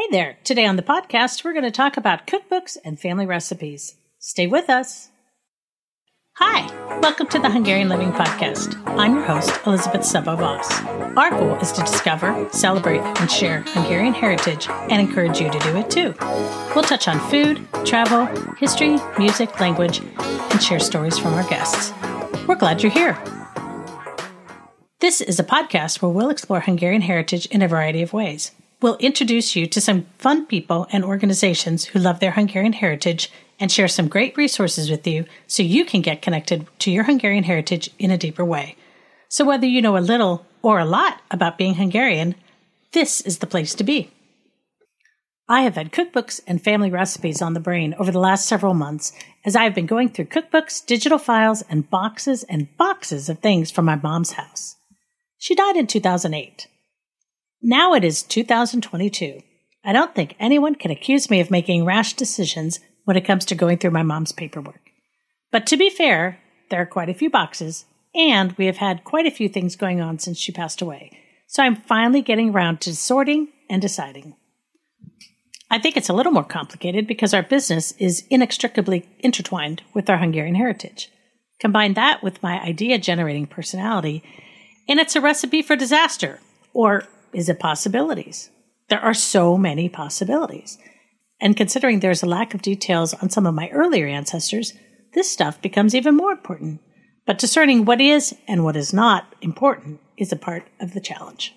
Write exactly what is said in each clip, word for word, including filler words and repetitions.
Hey there. Today on the podcast, we're going to talk about cookbooks and family recipes. Stay with us. Hi, welcome to the Hungarian Living Podcast. I'm your host, Elizabeth Sabo-Voss. Our goal is to discover, celebrate, and share Hungarian heritage and encourage you to do it too. We'll touch on food, travel, history, music, language, and share stories from our guests. We're glad you're here. This is a podcast where we'll explore Hungarian heritage in a variety of ways. We'll introduce you to some fun people and organizations who love their Hungarian heritage and share some great resources with you so you can get connected to your Hungarian heritage in a deeper way. So whether you know a little or a lot about being Hungarian, this is the place to be. I have had cookbooks and family recipes on the brain over the last several months as I have been going through cookbooks, digital files, and boxes and boxes of things from my mom's house. She died in two thousand eight. Now it is two thousand twenty-two. I don't think anyone can accuse me of making rash decisions when it comes to going through my mom's paperwork. But to be fair, there are quite a few boxes, and we have had quite a few things going on since she passed away. So I'm finally getting around to sorting and deciding. I think it's a little more complicated because our business is inextricably intertwined with our Hungarian heritage. Combine that with my idea-generating personality, and it's a recipe for disaster, or is it possibilities? There are so many possibilities. And considering there's a lack of details on some of my earlier ancestors, this stuff becomes even more important. But discerning what is and what is not important is a part of the challenge.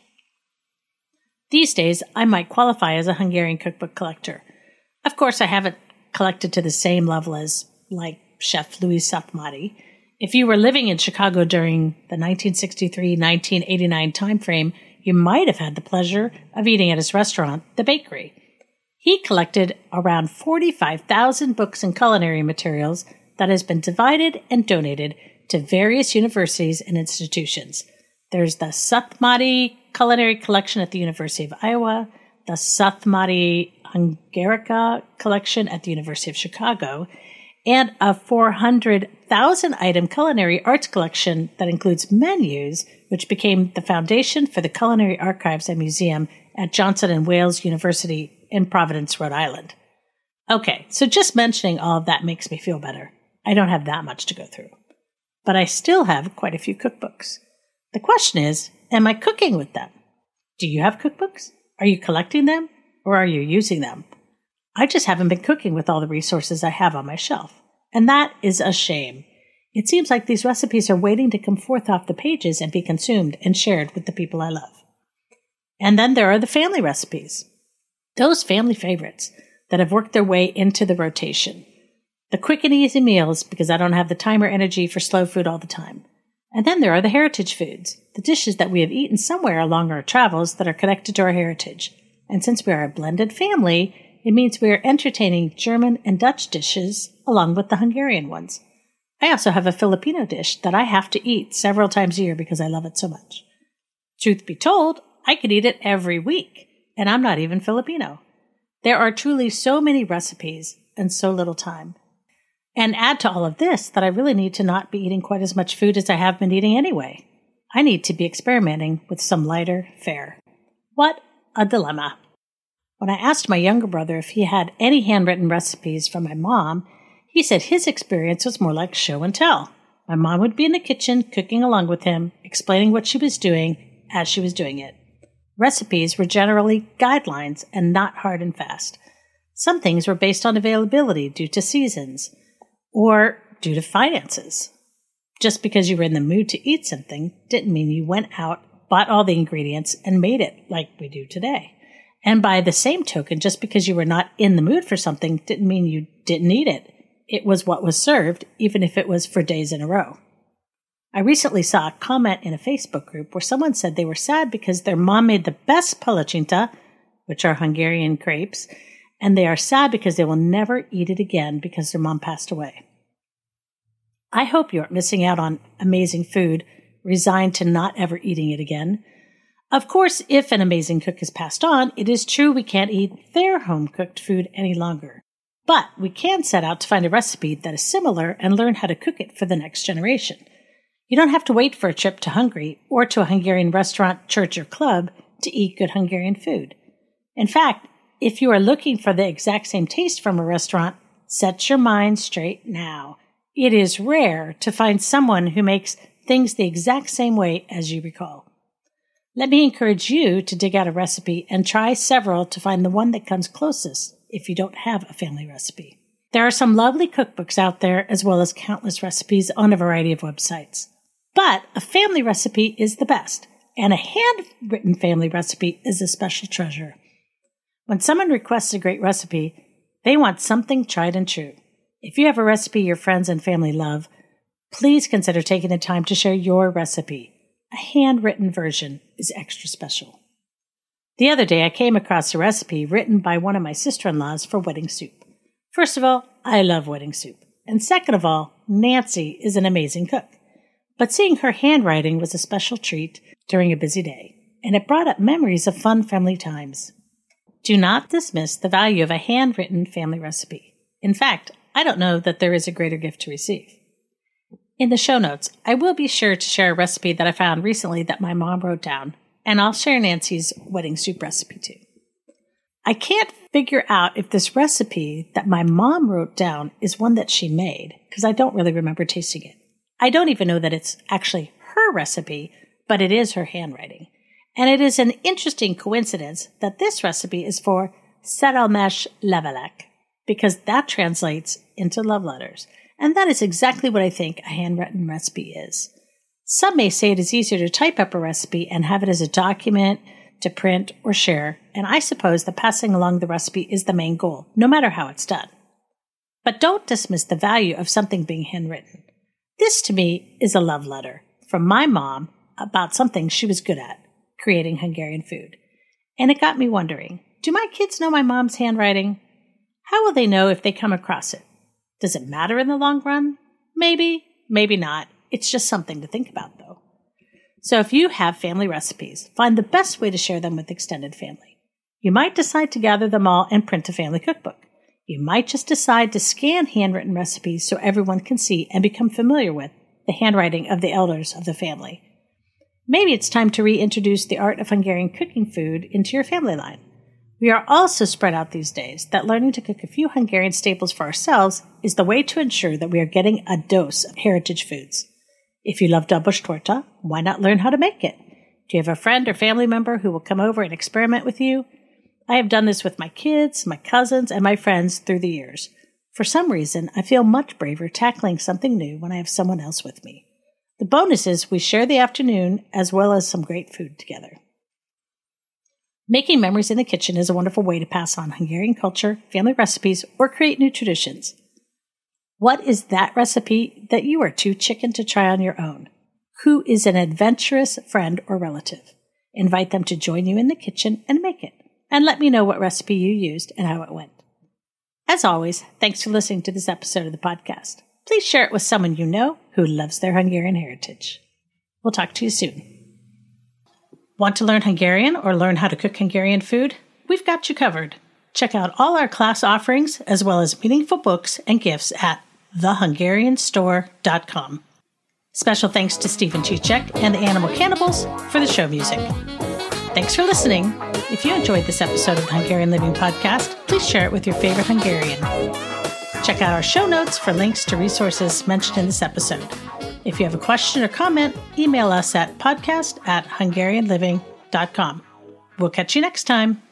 These days, I might qualify as a Hungarian cookbook collector. Of course, I haven't collected to the same level as, like, Chef Louis Sathmati. If you were living in Chicago during the nineteen sixty-three to nineteen eighty-nine timeframe, you might have had the pleasure of eating at his restaurant, The Bakery. He collected around forty-five thousand books and culinary materials that has been divided and donated to various universities and institutions. There's the Sathmati Culinary Collection at the University of Iowa, the Sathmati Hungarica Collection at the University of Chicago, and a four hundred thousand item culinary arts collection that includes menus, which became the foundation for the Culinary Archives and Museum at Johnson and Wales University in Providence, Rhode Island. Okay, so just mentioning all of that makes me feel better. I don't have that much to go through. But I still have quite a few cookbooks. The question is, am I cooking with them? Do you have cookbooks? Are you collecting them? Or are you using them? I just haven't been cooking with all the resources I have on my shelf. And that is a shame. It seems like these recipes are waiting to come forth off the pages and be consumed and shared with the people I love. And then there are the family recipes. Those family favorites that have worked their way into the rotation. The quick and easy meals because I don't have the time or energy for slow food all the time. And then there are the heritage foods, the dishes that we have eaten somewhere along our travels that are connected to our heritage. And since we are a blended family, it means we are entertaining German and Dutch dishes along with the Hungarian ones. I also have a Filipino dish that I have to eat several times a year because I love it so much. Truth be told, I could eat it every week, and I'm not even Filipino. There are truly so many recipes and so little time. And add to all of this that I really need to not be eating quite as much food as I have been eating anyway. I need to be experimenting with some lighter fare. What a dilemma. When I asked my younger brother if he had any handwritten recipes from my mom, he said his experience was more like show and tell. My mom would be in the kitchen cooking along with him, explaining what she was doing as she was doing it. Recipes were generally guidelines and not hard and fast. Some things were based on availability due to seasons or due to finances. Just because you were in the mood to eat something didn't mean you went out, bought all the ingredients, and made it like we do today. And by the same token, just because you were not in the mood for something didn't mean you didn't eat it. It was what was served, even if it was for days in a row. I recently saw a comment in a Facebook group where someone said they were sad because their mom made the best palacinta, which are Hungarian crepes, and they are sad because they will never eat it again because their mom passed away. I hope you aren't missing out on amazing food, resigned to not ever eating it again. Of course, if an amazing cook has passed on, it is true we can't eat their home-cooked food any longer. But we can set out to find a recipe that is similar and learn how to cook it for the next generation. You don't have to wait for a trip to Hungary or to a Hungarian restaurant, church, or club to eat good Hungarian food. In fact, if you are looking for the exact same taste from a restaurant, set your mind straight now. It is rare to find someone who makes things the exact same way as you recall. Let me encourage you to dig out a recipe and try several to find the one that comes closest if you don't have a family recipe. There are some lovely cookbooks out there as well as countless recipes on a variety of websites. But a family recipe is the best, and a handwritten family recipe is a special treasure. When someone requests a great recipe, they want something tried and true. If you have a recipe your friends and family love, please consider taking the time to share your recipe. A handwritten version is extra special. The other day, I came across a recipe written by one of my sister-in-laws for wedding soup. First of all, I love wedding soup. And second of all, Nancy is an amazing cook. But seeing her handwriting was a special treat during a busy day, and it brought up memories of fun family times. Do not dismiss the value of a handwritten family recipe. In fact, I don't know that there is a greater gift to receive. In the show notes, I will be sure to share a recipe that I found recently that my mom wrote down, and I'll share Nancy's wedding soup recipe too. I can't figure out if this recipe that my mom wrote down is one that she made, because I don't really remember tasting it. I don't even know that it's actually her recipe, but it is her handwriting. And it is an interesting coincidence that this recipe is for Saramesh Levelek, because that translates into love letters. And that is exactly what I think a handwritten recipe is. Some may say it is easier to type up a recipe and have it as a document to print or share, and I suppose that passing along the recipe is the main goal, no matter how it's done. But don't dismiss the value of something being handwritten. This, to me, is a love letter from my mom about something she was good at, creating Hungarian food. And it got me wondering, do my kids know my mom's handwriting? How will they know if they come across it? Does it matter in the long run? Maybe, maybe not. It's just something to think about, though. So if you have family recipes, find the best way to share them with extended family. You might decide to gather them all and print a family cookbook. You might just decide to scan handwritten recipes so everyone can see and become familiar with the handwriting of the elders of the family. Maybe it's time to reintroduce the art of Hungarian cooking food into your family line. We are all so spread out these days that learning to cook a few Hungarian staples for ourselves is the way to ensure that we are getting a dose of heritage foods. If you love Dobos torta, why not learn how to make it? Do you have a friend or family member who will come over and experiment with you? I have done this with my kids, my cousins, and my friends through the years. For some reason, I feel much braver tackling something new when I have someone else with me. The bonus is we share the afternoon as well as some great food together. Making memories in the kitchen is a wonderful way to pass on Hungarian culture, family recipes, or create new traditions. What is that recipe that you are too chicken to try on your own? Who is an adventurous friend or relative? Invite them to join you in the kitchen and make it. And let me know what recipe you used and how it went. As always, thanks for listening to this episode of the podcast. Please share it with someone you know who loves their Hungarian heritage. We'll talk to you soon. Want to learn Hungarian or learn how to cook Hungarian food? We've got you covered. Check out all our class offerings as well as meaningful books and gifts at the hungarian store dot com. Special thanks to Stephen Chichek and the Animal Cannibals for the show music. Thanks for listening. If you enjoyed this episode of the Hungarian Living Podcast, please share it with your favorite Hungarian. Check out our show notes for links to resources mentioned in this episode. If you have a question or comment, email us at podcast at hungarian living dot com. We'll catch you next time.